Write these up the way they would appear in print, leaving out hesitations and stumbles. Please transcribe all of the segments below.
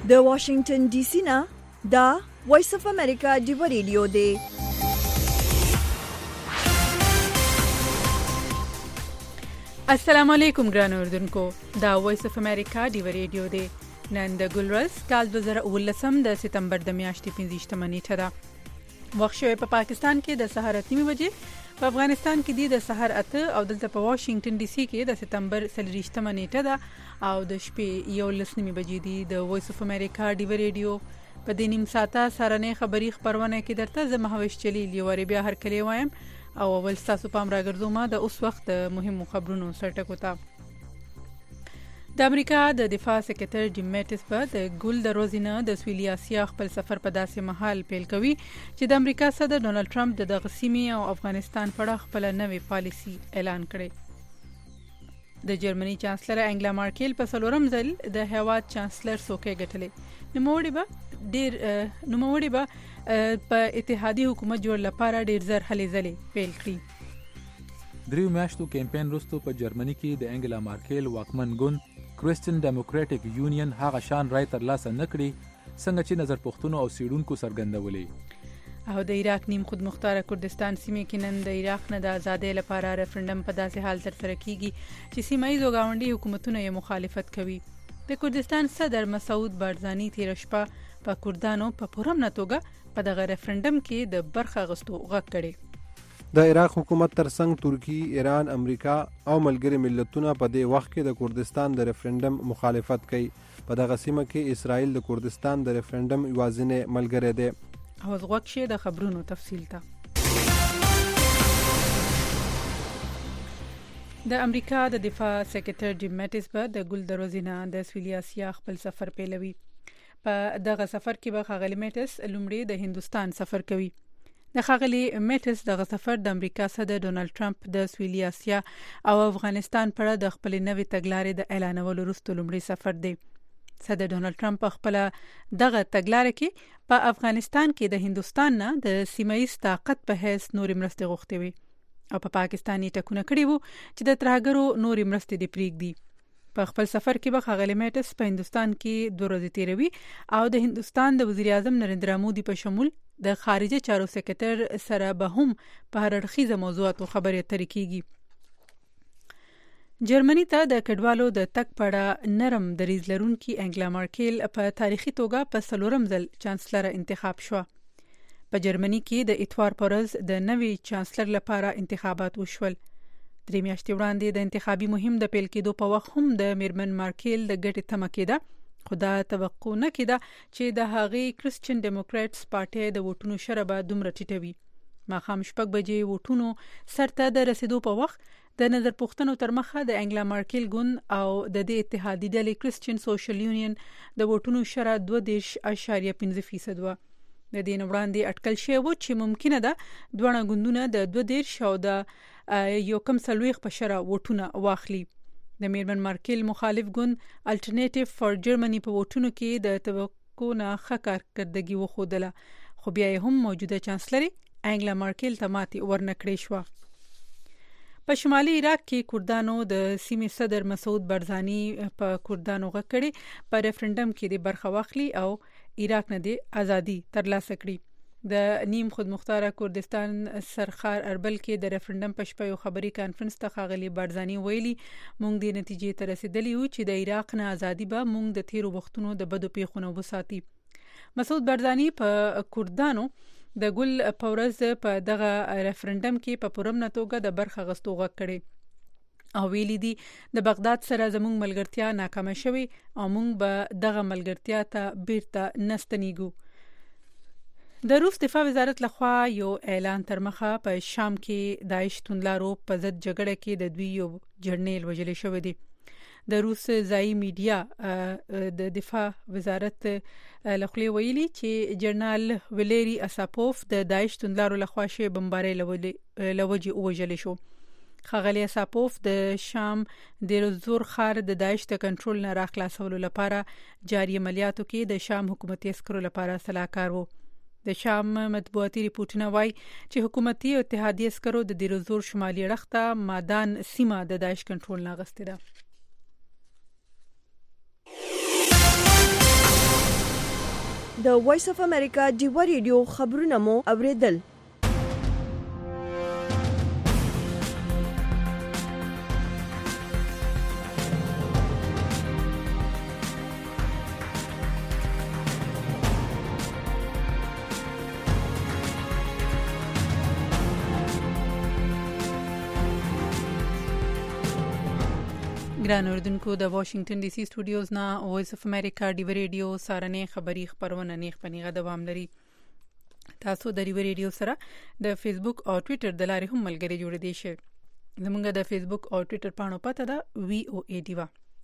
د واشنگټن ډي سي نه دا وایس اف امریکا ډیو ریډیو دی. السلام علیکم ګران اوردونکو، دا وایس اف امریکا ډیو ریډیو دی. نن د ګلورز کال 2019 د سپتمبر د میاشتې 15 نیټه ده. وخت شوی په پاکستان کې د سحر 8 بجې، په افغانستان کې د سحر 8 او دلته په واشنگټن ډي سي کې د سپتمبر 30 نیټه ده او د شپې 11 بجې دي. د وایس اف امریکا ډیو ریډیو په دې نیم ساعته سرنې خبری خبرونه کې درته زه مهوش چلیل یو ری بیا هر کلی وایم او اول تاسو پام راګرځوم د اوس وخت مهمو خبرونو سرټکو ته. د امریکا د دفاع سکرټر جیم میټس په د ګل د روزینه د سویلي اسیا خپل سفر په داسې محل پیل کوي چې د امریکا صدر ډونالد ټرمپ د غسیمي او افغانستان په اړه خپل نوې پالیسی اعلان کړي. د جرمني چانسلر انګلا مارکل په څلورم ځل د هیواد چانسلر څوکۍ ګټلې. نوموړي به په اتحادیه حکومت جوړ لپاره ډیر زر هلې ځلې پیل کړي. دریو میاشتو کمپاین وروسته په جرمني کې د انګلا مارکل واکمن ګوند کرسچن ډیموکراټک یونین هغه شان رای ترلاسه نکړي څنګه چې نظر پوښتنو او سیډونکو څرګندولې. او د عراق نیم خود مختار کردستان سیمې کې نن د عراق نه د ازادۍ لپاره ریفرندم په داسې حال ترسره کیږي چې سیمه ییزو ګاونډي حکومتونه یې مخالفت کوي. د کردستان صدر مسعود بارزانی تیر شپه په کردانو په پرامنه توګه په دغه ریفرندم کې د برخه غوښتو غږ کړي. د عراق حکومت ترڅنګ ترکی، ایران، امریکا او ملګری ملتونه په دې وخت کې د کردستان د ریفرندم مخالفت کوي. په دغه سیمه کې اسرائیل د کردستان د ریفرندم یوازینی ملګری دی. او غوږ شي د خبرونو تفصیل ته. د امریکا د دفاع سکرټر جیم میټس به د ګل د روزینه د سویلي اسیا خپل سفر پیلوي. په دغه سفر کې به ښاغلی میټس لومړی د هندوستان سفر کوي. د ښاغلی میټس دغه سفر د امریکا صدر ډونالد ټرمپ د سویلي اسیا او افغانستان پر د خپل نوې تګلارې د اعلانولو وروسته لومړی سفر دی. صدر ډونالد ټرمپ خپل دغه تګلارې کې په افغانستان کې د هندوستان نه د سیمایي طاقت په حیث نورې مرستې غوښتې وي او په پاکستاني ټکونه کړي وو چې د ترهګرو نورې مرستې د پریږدي. په خپل سفر کې به ښاغلی میټس په هندوستان کې 2 ورځې تیروي او د هندوستان د وزیر اعظم نریندرا مودي په شمول د خارجه چارو سکرټر سره به هم په هر اړخیزه موضوعاتو خبرې اترې کیږي. جرمني ته د کډوالو د تګ په اړه نرم دریځ لرونکي انګلا مارکل په تاریخي توګه په څلورم ځل چانسلر انتخاب شوه. په جرمني کې د اتوار پر ورځ د نوي چانسلر لپاره انتخابات وشول. 3 میاشتې وړاندې د انتخابي مهم د پیل کېدو په وخت هم د میرمن مارکل د ګټې تمه کېده، خو دا توقع نه کېده چې د هغې کرسچن ډیموکراتس پارټي د ووټونو شره به دومره ټیټوي. ماښام 6 بجې ووټونو سرته د رسیدو په وخت د نظر پوښتنو تر مخه د انګلا مارکل ګوند او د دې اتحادي ډلې کرسچن سوشل یونین د ووټونو شره 2.5% و. د دې نه وړاندې اټکل شوی و چې ممکنه ده دواړه ګوندونه د 2.5 او د 1.40 په شره ووټونه واخلي. د میرمن مارکل مخالف ګوند الټرنیټیو فار جرمني په ووټونو کې د توقع نه ښه کارکردګي وښودله، خو بیا هم موجوده چانسلر انګلا مارکل ته ماتې ورنکړې شوه. په شمالي عراق کې کردانو د سیمې صدر مسعود بارزانی په کردانو غږ کړي په ریفرندم کې د برخه واخلي او عراق نه د ازادي ترلاسه کړي. د نیم خود مختار کردستان سرخار اربل کې د ریفرندم په شپه یو خبري کانفرنس ته ښاغلی بارزانی ویلي مونږ د نتیجې ته رسیدلی یو چې د عراق نه ازادي به مونږ د تیرو وختونو د بدو پیښو نه وساتي. مسعود بارزانی په کردانو د ګل په ورځ په دغه ریفرندم کې په پرامنه توګه د برخه غوښتو غږ کړي او ویلي دي د بغداد سره زموږ ملګرتیا ناکامه شوې او موږ به دغه ملګرتیا ته بیرته نستنیږو. د روس دفاع وزارت لخوا یو اعلان تر مخه په شام کې داعش توندلارو په ضد جګړه کې د دوی یو جرنیل وژل شوی دی. د روس ځایي میډیا د دفاع وزارت لخوا ویلي چې جنرال ولیری اساپوف د داعش توندلارو لخوا شوی بمبارۍ لوجې وژل شو. ښاغلی اساپوف د شام د رزور خار د داعش د کنټرول نه راخلاصولو لپاره جاري عملیاتو کې د شام حکومتي عسکرو لپاره سلاکار وو. د شام مطبوعاتي ریپورتونه وایي چې حکومتي او اتحادیه عسکرو د دیرزور شمالي اړخ ته مادان سیمه د داعش کنټرول نه غوښتې ده. د وایس اف امریکا ډیوا ریډیو خبرونه مو اوریدل. ګران اوردونکو د واشنگټن ډي سي سټوډیوز نه وایس اف امریکا ډیوا ریډیو سارنې خبری خبرونه نیغ پنیغه دوام لري. تاسو د ډیوا ریډیو سره د فیسبوک او ټوئیټر د لارې هم ملګری جوړ دي شئ. زموږ د فیسبوک او ټوئیټر پاڼو پته ده VOA ډیوا.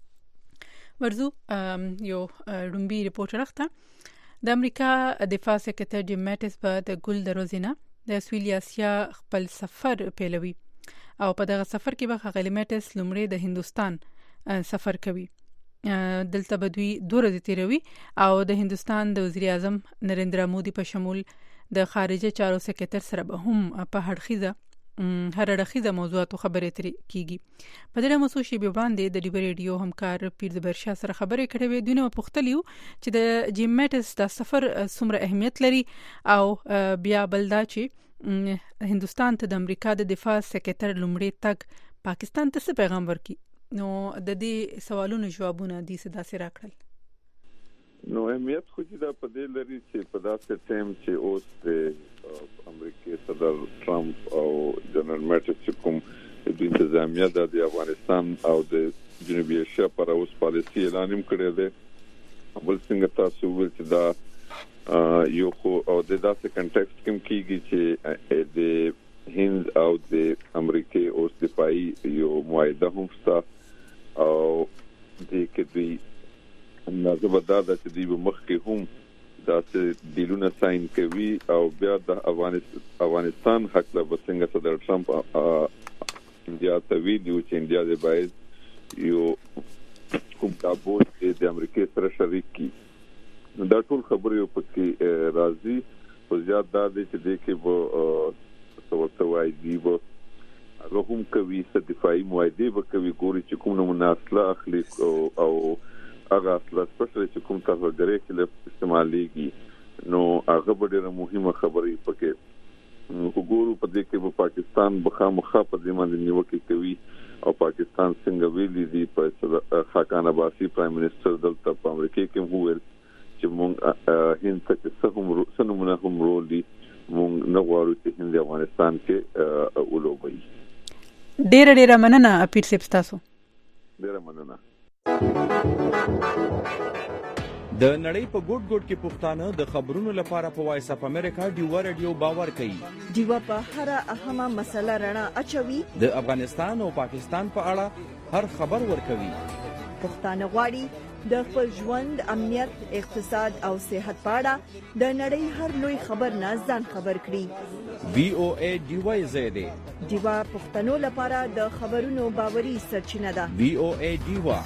ورزو یو رومبي ریپورټ راخته د امریکا دفاع سکرټر جیم ماټس په د ګل دروزینه د سویلي اسیا خپل سفر پیلوي او په دغه سفر کې به غلی ماټس لومړی د هندستان سفر کوي. دلته به دوی 2 ورځې تیروي او د هندستان د وزیر اعظم نریندرا مودي په شمول د خارجه چارو سکرټر سره به هم په هر اړخیزه موضوعاتو خبرې کیږي. په دې موضوع شی به باندې د ډیوا ریډیو همکار پیر برشا سره خبرې کړې وې. دونه پوښتلیو چې د جیم ماټس د سفر څومره اهمیت لري او بیا بلدا چې هندستان ته د امریکا د دفاع سکرټر لومړی تک پاکستان ته څه پیغام ورکړي. نو د دې سوالونو جوابونه دي سدا سره راکړل. نو اهمیت خو دا په دې لري چې په داسې ټیم چې اوس د امریکای صدر ټرمپ او جنرال ماټس چې کوم د انتظامیه د افغانستان او د جنوبي ایشیا پر اوس پالیسي اعلان کړی دی. بل څنګه تاسو ول چې دا یو خو او د داسې کنټیکست کې کیږي چې د هند او د امریکای اوس دفاعي یو معاهده هم شته او د کې دوی نازبدا د چې د مخ کې هم د دیلونه ساين کوي او بیا د افغانستان حق له څنګه صدر ټرمپ انډیا ته ویلو چې انډیا د باید یو کوم تاسو د امریکای سره شریک کی. دا ټول خبرې په کې راځي په زیات دا چې د کې وو څه وایي دی وو هغه هم کوي چې دفاعي معاهده وکوي ګوري چې کوم نمونه اصله اخلي او هغه اصله سپیشلی چې کوم تاسو درې کې استعماليږي نو هغه ډېره مهمه خبرې پکې وګورو. په دې کې په پاکستان بخامخه په دې باندې نیوکه کوي او پاکستان څنګه ویلي دي په خاقان عباسي پرایم منسٹر دلته په امریکا کې وویل چې مونږ هند ته څه نمونه هم رول دي مونږ نه غواړو چې هند افغانستان کې ولوبي. ډېر مننه اپیر صاحب تاسو. ډېر مننه. د نړۍ په ګوټ ګوټ کې پښتانه د خبرونو لپاره په وایس اف امریکا ډیوا ریډیو باور کوي. ډیوا په هر اهمه مسله رڼا اچوي. د افغانستان او پاکستان په اړه هر خبر ورکوي. پښتانه غواړي د خپل ژوند امنیت اقتصاد او صحت په اړه د نړۍ هر لوی خبر نه ځان خبر کړي. VOA ډیوا زده ډیوا پښتنو لپاره د خبرونو باوري سرچینه ده. VOA ډیوا.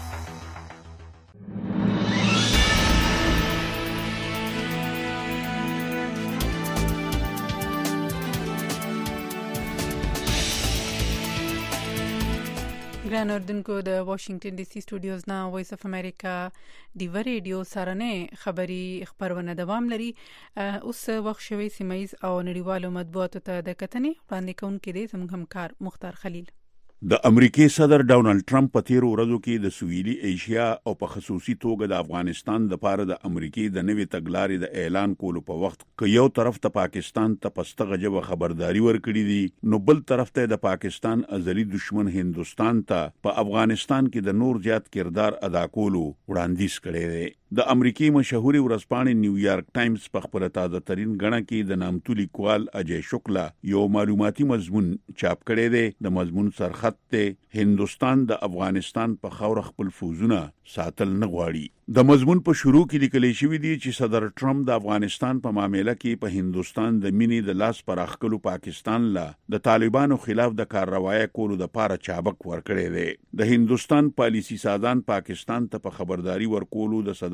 ګران اوردونکو د واشنگټن ډي سي سټوډیوز نه وایس اف امریکا ډیوا ریډیو سارنې خبری خبرونه دوام لري. اوس وخت شوی سیمایز او نړیوالو مطبوعاتو ته د کتنې وړاندې کوونکې دی زموږ همکار مختار خلیل. د امریکای صدر ډونالد ټرمپ په تیر ورځو کې د سویلي ایشیا او په خصوصي توګه د افغانستان د لپاره د امریکای د نوې تګلارې د اعلان کولو په وخت کې یو طرف ته پاکستان ته پستغه جوه خبرداري ورکړې دي نو بل طرف ته د پاکستان ازلي دشمن هندستان ته په افغانستان کې د نور زیات کردار ادا کولو وړاندیز کړی دی. د امریکای مشهوري ورځپاڼې نیویارک ټایمز په خپل تازه ترين غړنه کې د نامتو لیکوال اجي شکلا یو معلوماتي مضمون چاپ کړی دی. د مضمون سرخط ته هندستان د افغانستان په خاور خپل فوزونه ساتل نه غواړي. د مضمون په شروع کې لیکل شوی دی چې صدر ټرمپ د افغانستان په معاملې کې په هندستان د مینې د لاس پر اخکلو پاکستان لا د طالبانو خلاف د کارروایی کولو د پاره چابک ورکړی دی. د هندستان پالیسی سازان پاکستان ته په خبرداري ورکولو د صدر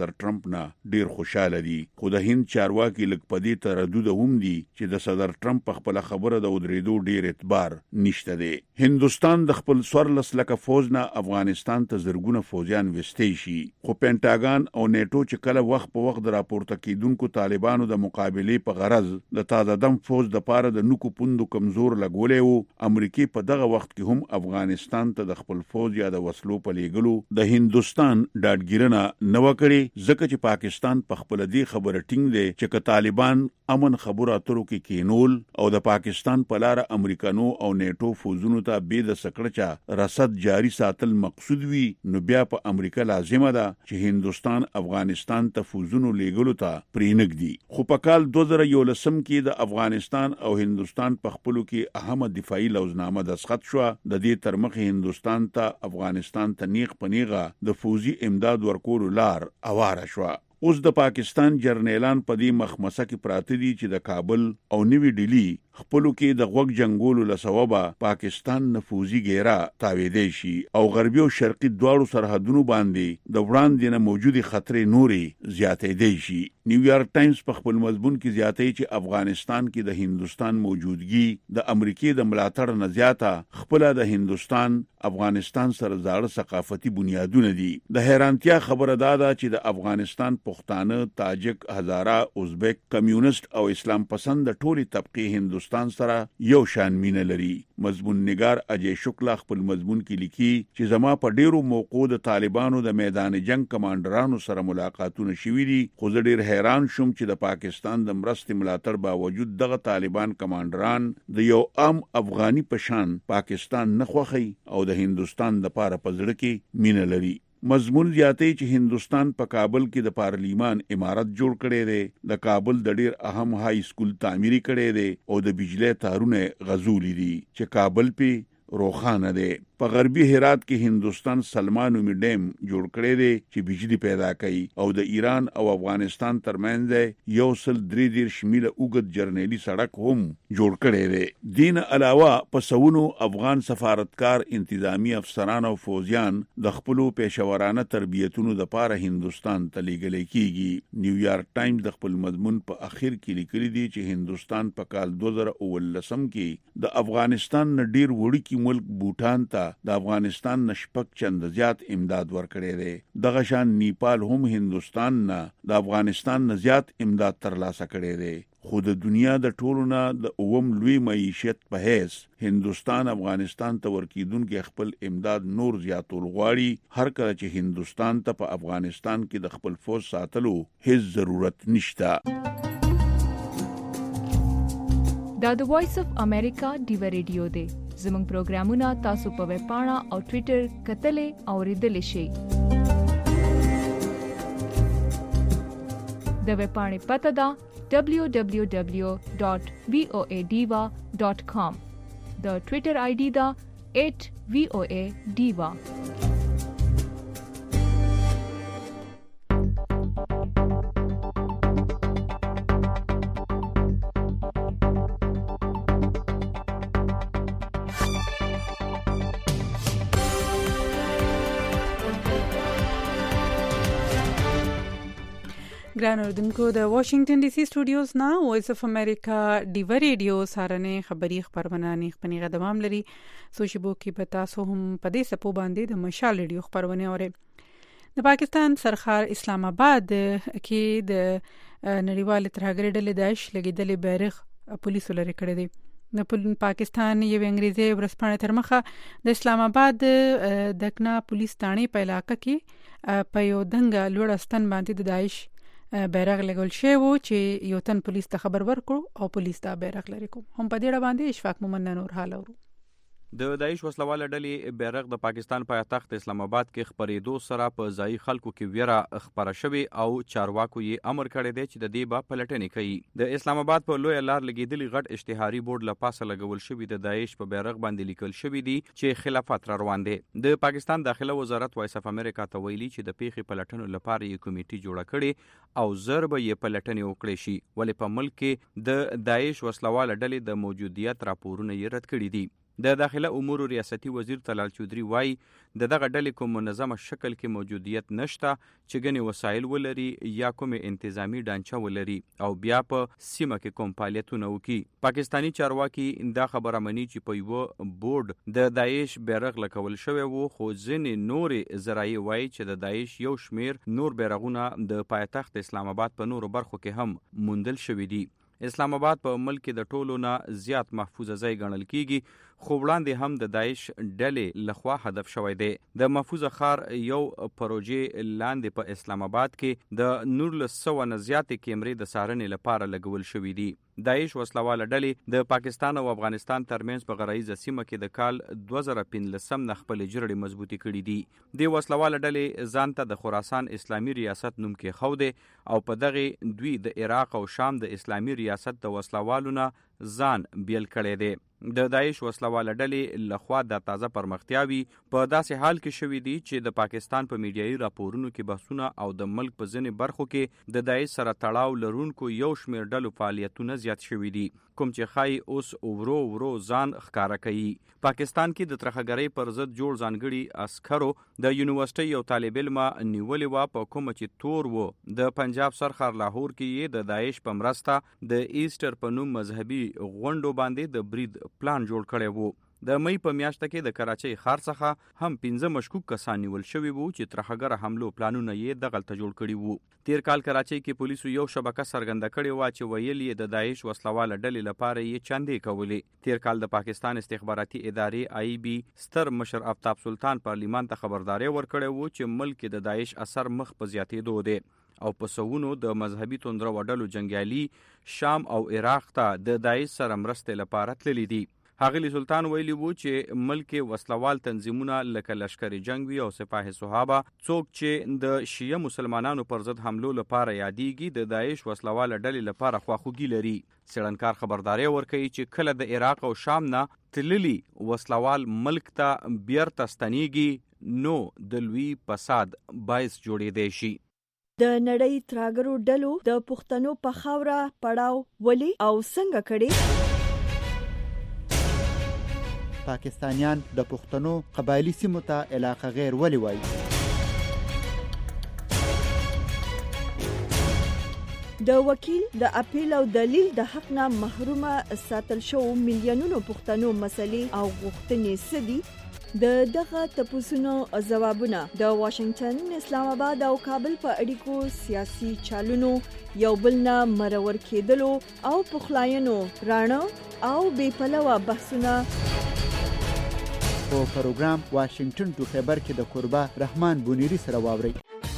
صدر ټرمپ نه ډیر خوشاله دي. خو د هند چارواکي لږ پدې تردید هم دي چې د صدر ټرمپ خپل خبره د ودریدو ډیر اعتبار نشته دی. هندستان د خپل 14 لکه فوج نه افغانستان ته زرګونه فوجیان وستې شي، خو پینټاګان او نیټو چې کله وخت په وخت راپورته کیدونکو طالبانو د مقابلې په غرض د تازه دم فوج د پاره د نوکو پوندو کمزور لګولې وو، امریکای په دغه وخت کې هم افغانستان ته د خپل فوج یا د وسلو په لیږلو د هندستان ډاډګیرنه نه وکړي، ځکه چې پاکستان په خپل دې خبره ټینګ دی چې که طالبان امن خبرو اترو کې کینول او د پاکستان په لار امریکانو او نیټو فوجونو ته به د سکړچا رصد جاری ساتل مقصود وي، نو بیا په امریکا لازمه ده چې هندستان افغانستان ته فوجونو لیږلو ته پرېنږدي. خو په کال 2011 کې د افغانستان او هندستان په خپلو کې اهمه دفاعي لوزنامه دستخط شو. د دې تر مخه هندستان ته افغانستان ته نیغ پنیغه د فوجي امداد ورکولو لار اواره شو. اوس د پاکستان جرنیلان په دې مخمسه کې پراته دي چې د کابل او نوی ډیلی خپلو کې د غوږ جنگولو لسوبه پاکستان نفوذي ګیرا تاویدې شي او غربي او شرقي دواړو سرحدونو باندې د وړاندې نه موجودي خطرې نوري زیاتېدې شي. نیویارک ټایمز په خپل مضمون کې زیاتې چې افغانستان کې د هندستان موجودګي د امریکای د ملاتړ نه زیاته خپل د هندستان افغانستان سره زاړه ثقافتي بنیادونه دي. د حیرانتیا خبره ده چې د افغانستان پښتانه، تاجک، هزاره، ازبک، کمیونست او اسلام پسند د ټولي طبقه هندستان سره یو شان مینه لري. مضمون نگار اجي شکلا خپل مضمون کې لیکي چې زما په ډیرو موقعو د طالبانو د میدان جنگ کمانډرانو سره ملاقاتونه شوي دي، خو زه ډیر حیران شوم چې د پاکستان د مرستې ملاتړ باوجود دغه طالبان کمانډران د یو عام افغاني پشان پاکستان نه خوښي او د هندستان د پاره په زړه کې مینه لري. مضمون زیاتې چې هندستان په کابل کې د پارلیمان امارت جوړ کړي دي، د کابل د ډیر اهم های سکول تعمیري کړي دي او د بجلی تارونه غزولي دي چې کابل په روخانه دي. په غربي هرات کې هندستان سلمان اومي ډیم جوړ کړی دی چې بجلی پیدا کوي او د ایران او افغانستان ترمنځ 133 میله اوږد جرنیلی سړک هم جوړ کړی دی. دین علاوه په سونو افغان سفارتکار، انتظامی افسران او فوجیان د خپلو پېښورانه تربیتونو د پاره هندستان ته لیږل کیږي. نیویارک ټایمز د خپل مضمون په اخر کې لیکلي دي چې هندستان په کال 2019 کې د افغانستان نه ډیر وړوکی ملک بوټان ته د افغانستان نشپک چند زیات امداد ورکړي دي. دغه شان نیپال هم هندستان نه د افغانستان نه زیات امداد ترلاسه کړي دي. خو د دنیا د ټولو نه د اوم لوی معیشت په حیث هندستان افغانستان ته ورکیدونکو خپل امداد نور زیاتول غواړي، هر کله چې هندستان ته په افغانستان کې د خپل فوج ساتلو هیڅ ضرورت نشته. دا د وایس اف امریکا ډیو ریډیو دی. زموږ پروګرامونه تاسو په ویب پاڼه او ټوئیټر کتلې او ریډلې شئ. د ویب پاڼې پته ده www.voadiva.com. د ټوئیټر آی ډي ده @voadiva. ګران اوردونکو، د واشنگټن ډي سي سټوډیوز نه وایس اف امریکا ډیو ریډیو سارنه خبری خبرونه خپنیغه دوام لري. سوشبو کې په تاسو هم په دې سپو باندې د مشال ریډیو خبرونه اوري. د پاکستان سرخار اسلام آباد کې د نړیوال ترهګر ډلې داعش لګیدلې بیرغ پولیسو لري کړی دی. د پاکستان یو انګریزي ورسپانه تر مخه د اسلام آباد دکنا پولیس تانی په علاقه کې په یو دنګ لوړ استن باندې د داعش بیرغ لګول شوی و چې یو تن پولیس ته خبر ورکړو او پولیس دا بیرغ لري کوم. هم په دې اړه باندې اشفاق مومن نور حال اورو. د داعش وسلواله ډلې بیرغ د پاکستان پایتخت اسلام آباد کې خبرېدو سره په ځای خلکو کې ویره خبره شوې او چارواکو یې امر کړی دی چې د دې به پلټنې کوي. د اسلام آباد په لوی لار لګیدلي غټ اشتهاري بورډ لپاسه لګول شوی د داعش په بیرغ باندې لیکل شوی دی چې خلافت را روان دي. د پاکستان داخله وزارت وایس اف امریکا ته ویلي چې د پیښې پلټنو لپاره یې کمیټه جوړه کړې او زر به یې پلټنې وکړي شي، ولې په ملک کې د داعش وسلواله ډلې د موجودیت راپورونه یې رد کړي دي. د داخله امور ریاستي وزیر طلال چودري وایي د دغه ډلې کوم منظمه شکل کې موجودیت نشته چې ګڼې وسایل ولري یا کومې انتظامی ډانچه ولري او بیا په سیمه کې کوم فعالیتونه وکړي. پاکستاني چارواکي دا خبره مني چې په یوه بورډ د داعش بیرغ لګول شوی و، خو ځینې نورې ذرایع وایي چې د داعش یو شمیر نور بیرغونه د پایتخت اسلام آباد په نورو برخو کې هم موندل شوي دي. اسلام آباد په ملک کې د ټولو نه زیات محفوظه ځای ګڼل کیږي، خو وړاندې هم د داعش ډلې لخوا هدف شوی دی. د محفوظه ښار یو پروژې لاندې په اسلام آباد کې د 1900 نه زیاتې کیمرې د څارنې لپاره لګول شوي دي. داعش وسلواله ډلې د پاکستان او افغانستان ترمنځ په غرایزه سیمه کې د کال 2015 نه خپل جرړې مضبوطی کړي دي. د وسلواله ډلې ځان ته د خراسان اسلامي ریاست نوم کې خوده او په دغه دوی د عراق او شام د اسلامي ریاست د وسلوالو نه ځان بیل کړي دي. د داعش وسلواله ډلې لخوا د تازه پرمختیاوي په داسې حال کې شوي دي چې د پاکستان په میډیایي راپورونو کې بحثونه او د ملک په ځینې برخو کې د داعش سره تړاو لرونکو یو شمېر ډلو فعالیتونه زیات شوي دي، کوم چې ښایي اوس ورو ورو ځان ښکاره کوي. پاکستان کې د ترخګرۍ پر ضد جوړ ځانګړي عسکرو د یونیورسيټي یو طالب علم نیولې و، په کومه چې تور و. د پنجاب سرخر لاهور کې د داعش په مرسته د ایسټر په نوم مذهبي غونډو باندې د برید پلان جوړ کړی وو. د مې په میاشت کې د کراچۍ ښار څخه هم 15 مشکوک کسان نیول شوي وو چې ترخګر حملو پلانونه یې دغلته جوړ کړي وو. تیر کال کراچۍ کې پولیسو یو شبکه سرګنده کړې و چې ویل یې د داعش وسلواله ډلې لپاره یې چاندې کولې. تیر کال د پاکستان استخباراتي ادارې IB ستر مشر آفتاب سلطان پارلیمان ته خبرداري ورکړې وو چې ملک د داعش اثر مخ په زیاتېدو دی او په سوونو د مذهبي توندرو ډلو جنگیالي شام او عراق ته د داعش سره مرستې لپاره تللي دي. هغلی سلطان ویلی وو چې ملک وسلوال تنظیمونه لکه لشکر جنگ وی او سپاه صحابه څوک چې د شیعه مسلمانانو پر ضد حملو لپاره یادېږي د داعش وسلوال ډلې لپاره خواخوږي لري. څېړنکار خبرداري ورکوي چې کله د عراق او شام نه تللي وسلوال ملک ته بیرته ستنېږي نو د لوی فساد باعث جوړېدی شي. د نړۍ تراګرو ډلو د پښتنو په خاوره پړاو ولي او څنګه کړي؟ پاکستانیان د پښتنو قبایلی سیمو ته علاقه غیر ولي وایي؟ د وکیل د اپیل او دلیل د حق نه محرومه ساتل شو میلیونونو پښتنو مسلې او غوښتنې سدي. د دغه تپوسونو ځوابونه د واشنگټن، اسلام آباد او کابل په اړیکو سیاسي چالونو یو بل نه مرور کېدلو او پخلاینو رانه او بې پلوه بحثونه په پروګرام واشنگټن ټو خیبر کې د قربا رحمان بونیری سره واوري.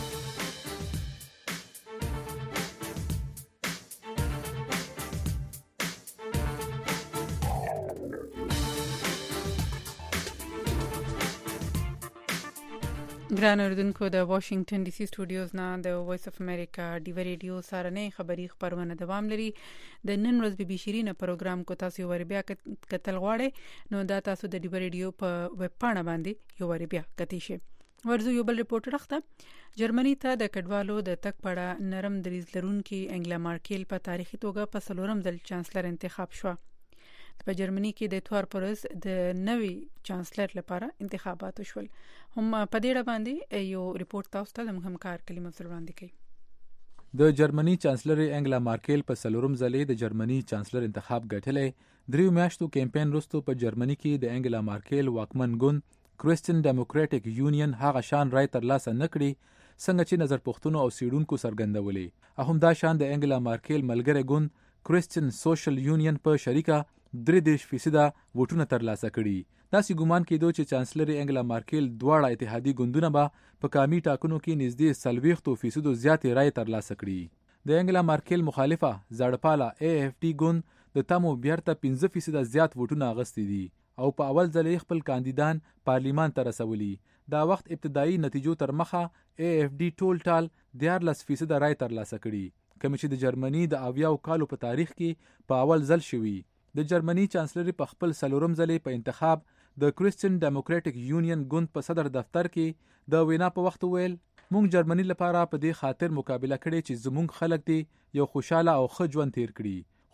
ګران اوریدونکو د واشنگټن ډي سي سټوډیوز نه د وایس اف امریکا ډیو ریډیو سارنې خبری خبرونه دوام لري. د نن ورځ بي بي شيرینه پروګرام کو تاسو ور بیا کتل غواړئ نو دا تاسو د ډیو ریډیو په ویب پاڼه باندې یو ور بیا کتی شي. ورزو یو بل ریپورت راخته. جرمني ته د کډوالو د تک پړه نرم دریز لرونکي انګلا مارکیل په تاریخي توګه په سلورم ځل چانسلر انتخاب شو. په جرمني کې د اتوار پرز د نوي چانسلر لپاره انتخابات وشول. هم په دې اړه باندې یو ریپورت تاسو ته د همکار کلمه سره وړاندې کړي. د جرمني چانسلر انګلا مارکیل په سلورم ځلې د جرمني چانسلر انتخاب ګټلې. دریو میاشتو کمپاین وروسته په جرمني کې د انګلا مارکیل واکمن ګوند کریسچن ډیموکراټک یونین هغه شان رای ترلاسه نکړي څنګه چې نظر پوښتنو او سیډونکو څرګندولې. هم دا شان د انګلا مارکیل ملګری ګوند کریسچن سوشل یونین په شریکه 3% ووټونه ترلاسه کړي. داسې ګومان کېدو چې چانسلر انګلا مارکیل دواړه اتحادي ګوندونه به په قامي ټاکنو کې نږدې 40% زیاتې رای ترلاسه کړي. د انګلا مارکیل مخالفه زړپاله AFD ګوند د تمو بیرته 15% زیات ووټونه اغستې دي او په اول ځل خپل کاندیدان پارلیمان ته رسولي. دا وخت ابتدایي نتیجو تر مخه AFD ټول ټال 14% رای ترلاسه کړي، کوم چې د جرمني د 80 کالو په تاریخ کې په اول ځل شوي. د جرمني چانسلر په خپل سلورم ځلې په انتخاب د کریسچن ډیموکراټک یونین ګوند په صدر دفتر کې د وینا په وخت ویل مونږ جرمني لپاره په دې خاطر مقابله کړې چې زمونږ خلک دي یو خوشاله او ښه ژوند تیر کړي،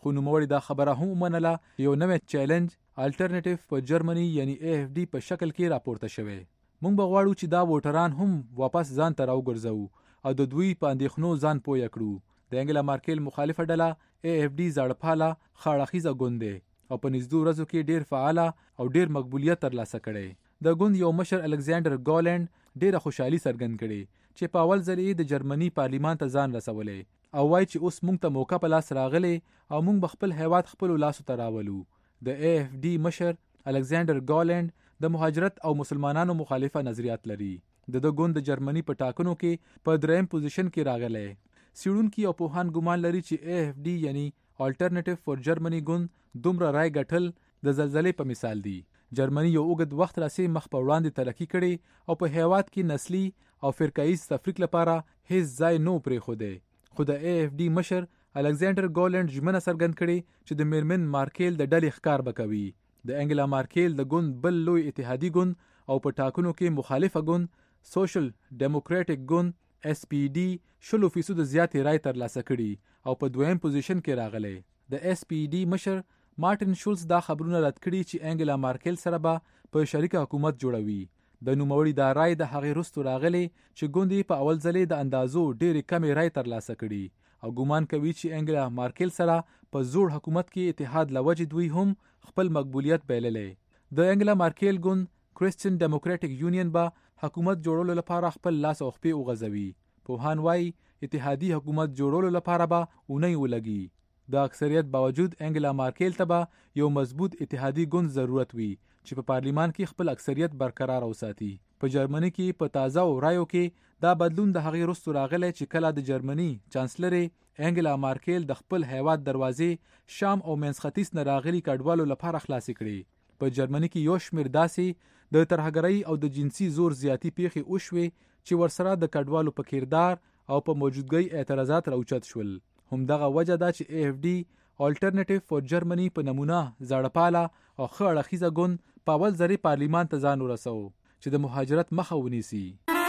خو نوموړي دا خبره هم ومنله یو نوی چیلنج الټرنیټیو په جرمني یعنی AFD په شکل کې راپورته شوی. موږ به غواړو چې دا ووټران هم واپس ځان ته راوګرځوو او د دوی په اندېښنو ځان پویه کړو. د انګلا مارکیل مخالفه ډله AFD زړپاله خاړخیزه ګوند دی او په نږدې ورځو کې ډیر فعاله او ډیر مقبولیت ترلاسه کړي. د ګوند یو مشر الکساندر ګالند ډیره خوشحالي څرګند کړي چې په اول ځل د جرمني پارلیمان ته ځان رسولی او وایي چې اوس موږ ته موقع په لاس راغلی او موږ به خپل هیواد خپلو لاسو ته راولو. د AFD مشر الکساندر ګالند د مهاجرت او مسلمانانو مخالفه نظریات لري. د ګوند د جرمني په ټاکنو کې په دریم پوزیشن کې راغلی. څېړونکي او پوهان ګمان لري چې AFD یعنی الټرنیټیو فور جرمني ګوند دومره رای ګټل د زلزلې په مثال دی. جرمني یو اوږد وخت راسې مخ په وړاندې ترقي کړې او په هیواد کې نسلي او فرقایي تفریق لپاره هیڅ ځای نو پرېښودی. خو د AFD مشر الکساندر ګالند ژمنه څرګند کړې چې د میرمن مارکیل د ډلې ښکار به کوي. د انګلا مارکیل د ګوند بل لوی اتحادي ګوند او په ټاکنو کې مخالفه ګوند سوشل ډیموکراټیک ګوند SPD 10% زیاتې رای ترلاسه کړي او په دویم پوزیشن کې راغلی. د SPD مشر مارټن شولز دا خبرونه رد کړي چې انګلا مارکیل سره به په شریک حکومت جوړوي. د نوموړي دا رای د هغې وروسته راغلی چې ګوند په اول ځلې د اندازو ډېرې کمې رای ترلاسه کړي او ګومان کوي چې انګلا مارکیل سره په زوړ حکومت کې اتحاد لوجې دوی هم خپل مقبولیت بایللی. د انګلا مارکیل ګوند کریسچن ډیموکراټیک یونین به حکومت جوړولو لپاره خپل لاس او خپې وغځوي. پوهان وایي اتحادي حکومت جوړولو لپاره به اونۍ ولګي. د اکثریت باوجود انګلا مارکیل ته به یو مضبوط اتحادي ګوند ضرورت وي چې په پارلیمان کې خپل اکثریت برقرار وساتي. په جرمني کې په تازه رایو کې دا بدلون د هغې وروسته راغلی چې کله د جرمني چانسلرې انګلا مارکیل د خپل هیواد دروازې شام او منځ ختیځ نه راغلي کډوالو لپاره خلاصې کړي. په جرمني کې یو شمېر داسې د ترهګرۍ او د جنسي زور زیاتی پیښې وشوې چې ورسره د کډوالو په کردار او په موجودګۍ اعتراضات راوچت شول. همدغه وجه ده چې AFD الټرنیټیو فور جرمني په نمونه زړپاله او ښه اړخیزه ګوند په اول ځلې پارلیمان ته ځان ورسو چې د مهاجرت مخه ونیسي.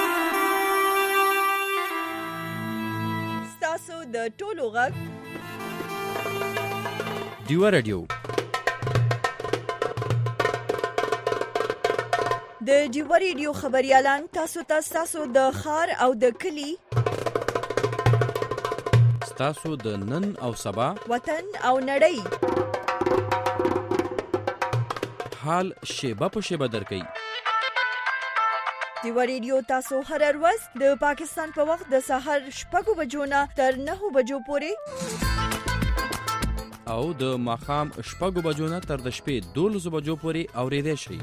ستاسو د ټولو غږ ډیوه رادیو د ډیوه رادیو خبريالان تاسو د خار او د کلی تاسو د نن او سبا وطن او نړۍ حال شیبه په شیبه درکې. ډیوه رادیو تاسو هر ورځ د پاکستان په وخت د سحر 6 بجو نه تر 9 بجو پورې او د ماښام 6 بجو نه تر د شپې 12 بجو پورې اوریدئ شئ.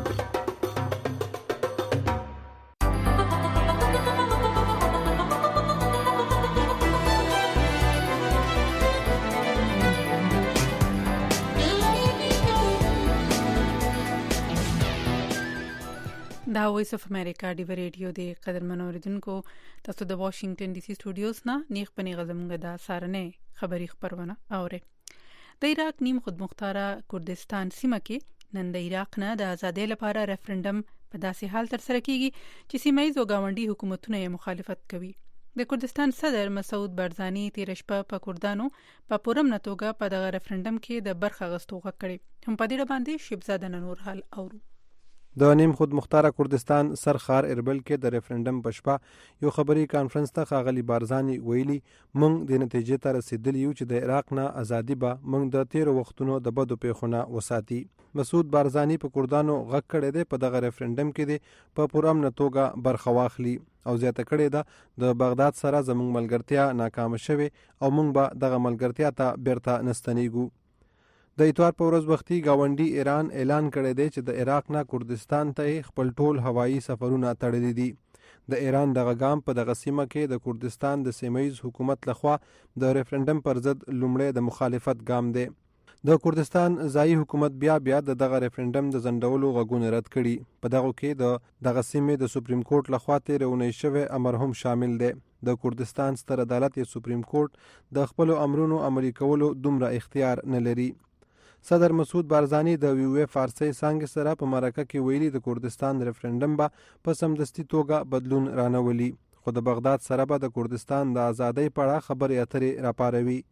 دا وایس اف امریکا ډیوه رادیو دی. قدرمن اوریدونکو تاسو د واشنگټن ډي سي سټوډیوز نه نیغ پنی غزمګه دا سارنه خبری خبرونه اوره. د عراق نیم خودمختاره کردستان سیمه کې نن د عراق نه د ازادۍ لپاره ریفرندم په داسې حال تر سره کیږي چې سیمایي او گاونډي حکومتونه یې مخالفت کوي. د کردستان صدر مسعود بارزانی تیر شپه په کردانو په پورم نتوګه په دغه ریفرندم کې د برخه غستو غکړي. هم په دې باندې شبزاده نور حال اورو. د نیم خود مختاره کردستان سرخار اربل کې د ریفرندم په شپه یو خبري کانفرنس ته ښاغلي بارزانی ویلي مونږ د نتیجې ته رسیدلی یو چې د عراق نه ازادي به مونږ د 13 وختونو د بدو پیښونه وساتي. مسعود بارزانی په کردانو غږ کړی دی په دغه ریفرندم کې دی په پورامن توګه برخه واخلي او زیاته کړی ده د بغداد سره زموږ ملګرتیا ناکام شوه او مونږ به دغه ملګرتیا ته بیرته نستنیږو. د اتوار په ورځ وختي گاونډي ایران اعلان کړی دی چې د عراق نه کردستان ته خپل ټول هوایي سفرونه تړلي دي. د ایران دغه ګام په دغه سیمه کې د کردستان د سیمایي حکومت لخوا د ریفرندم پر ضد لومړی د مخالفت ګام دی. د کردستان ځایي حکومت بیا د دغه ریفرندم د ځنډولو غوښتنه رد کړي. په دغه کې دغه سیمې د سپریم کورټ لخوا تیرونی شوی امر هم شامل دی. د کردستان ستر عدالت یا سپریم کورټ د خپل امرونو عملي کولو دومره اختیار نه لري. صدر مسعود بارزانی د ویوې فارسی څنګه سره په مرکه کې ویلي د کردستان ریفرندم به په سمدستي توګه بدلون رانولي خو د بغداد سره به د کردستان د ازادۍ په اړه خبرې اترې راپاروي.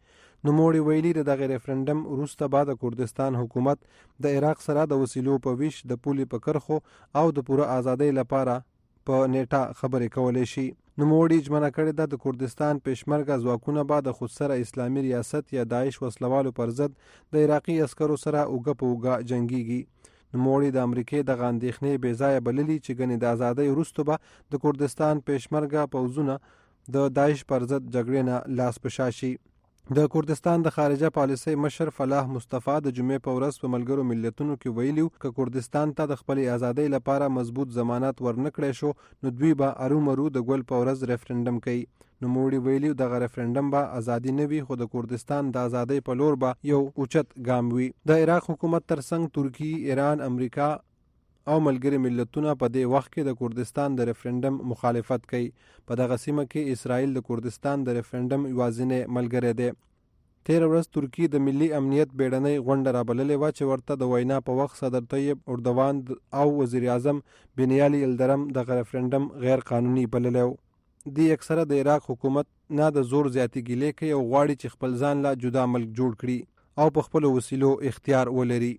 نوموړي ویلي د ریفرندم وروسته به د کردستان حکومت د عراق سره د وسیلو په ویش د پولې په کرخو او د پوره ازادۍ لپاره په نیټه خبرې کولای شي. نوموړي ژمنه کړې ده د کردستان پېشمرګه ځواکونه به د خودسره اسلامي ریاست یا داعش وسلوالو پر ضد د عراقي عسکرو سره اوږه په اوږه جنګيږي. نوموړي د امریکې دغه اندېښنې بې ځایه بللي چې ګنې د ازادۍ وروسته به د کردستان پېشمرګه پوځونه د داعش پر ضد جګړې نه لاس په شا شي. د کردستان د خارجه پالیسۍ مشر فلاح مصطفی د جمعې په ورځ په ملګرو ملتونو کې ویلي چې کردستان ته د خپلې ازادۍ لپاره مضبوط ضمانت ورنکړی شو نو دوی به ارومرو د ګل په ورځ ریفرندم کوي. نوموړي ویلي دغه ریفرندم به ازادي نه وي خو د کردستان د ازادۍ په لور به یو اوچت ګام وي. د عراق حکومت ترڅنګ ترکی، ایران، امریکا او ملګري ملتونه په دې وخت کې د کردستان د ریفرندم مخالفت کوي. په دغه سیمه کې اسرائیل د کردستان د ریفرندم یوازینی ملګری دی. تیر ورځ ترکی د ملي امنیت بیړنۍ غونډه رابللې وه چې ورته د وینا په وخت صدر طیب اردوان او وزیر اعظم بنیالي یلدرم دغه ریفرندم غیر قانوني بللی و. دی اکثره د عراق حکومت نه د زور زیاتې ګیلې کوي او غواړي چې خپل ځان لا جدا ملک جوړ کړي او په خپلو وسیلو اختیار ولري.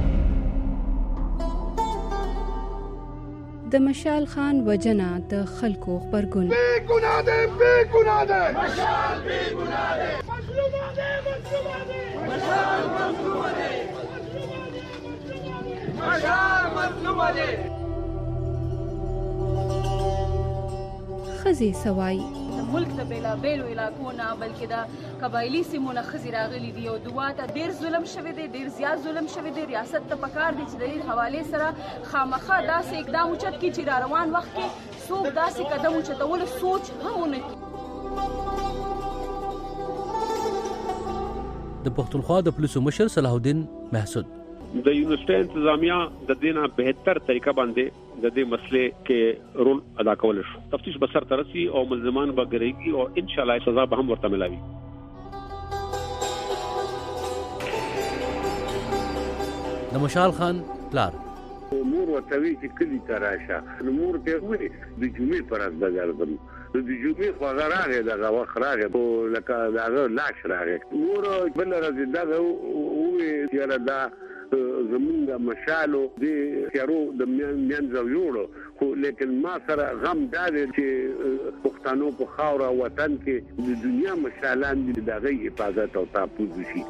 د مشال خان وجنه د خلکو خبرګون بے گناہ دے مشال بے گناہ دے مظلوم دے خزي سوای ملک د بیلا بیلو علاقو نه بلکې د قبایلی سیمونه خزي راغلي دي او دوه ته ډیر ظلم شوی دی، ډیر زیات ظلم شوی دی. ریاست ته پکار دی چې د دې حواله سره خامخا داسې اقدام اوچت کړي چې را روان وخت کې څوک داسې قدم اوچتول سوچ هم ونه کړي. د پښتونخوا د پولیسو مشر صلاح الدین محسود د یونیورسيټي انتظامیه د دینه بهتر طریقه باندې د دې مسلې کې رول ادا کول شو. تفتیش به سر ترسي او ملزمان به ګرځي او ان شاء الله سزا به هم ورته ملاوي. د مشال خان پلار مور وتوی چې کلی تراشه نو مور ته وې د جمعې پر از بغردم د جمعې خو غراغه دغه وخت راغه او لکه دغه لاش راغه مور بل راځي دغه وې یاره دا زمونږ مشالو د تیارو د میانځو یوړو خو لیکن ما سره غم دار چې پښتنو په خاور وطن کې د دنیا مشالان د دغه حفاظت او تحفظ شي.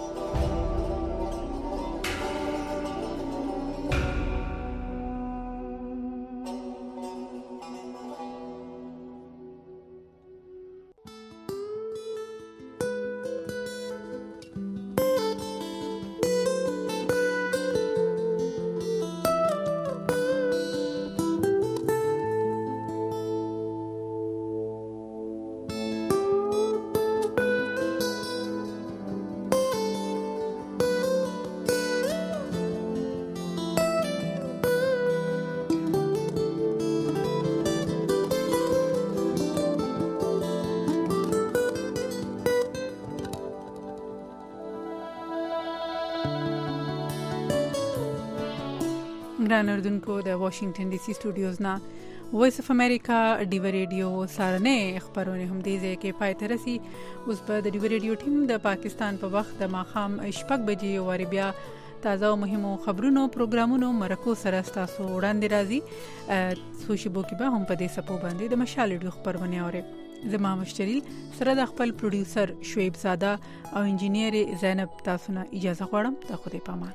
ګران اردوونکو د واشنگټن ډي سي سټوډیوز نه وایس اف امریکا ډیو ریډیو سارنه خبرونه هم دي چې پای تر سي اوس په د ډیو ریډیو ټیم د پاکستان په وخت د ماخام شپږ بجې وری بیا تازه او مهمو خبرونو پروګرامونو مرکو سره تاسو وړاندې راځي. سوشيبو کې به هم په دې سپو باندې د مشال ډیو خبرونه اوري. زما مشتریل سره د خپل پروډوسر شعیب زاده او انجینیر زینب تاسو نه اجازه غواړم. د خدای پامان.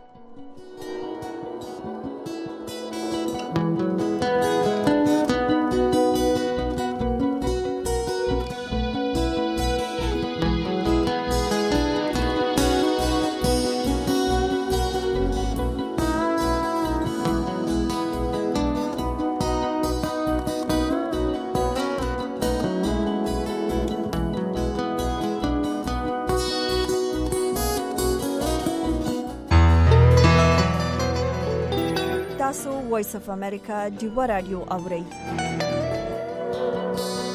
وایس اف امریکا ډیو رادیو اوري.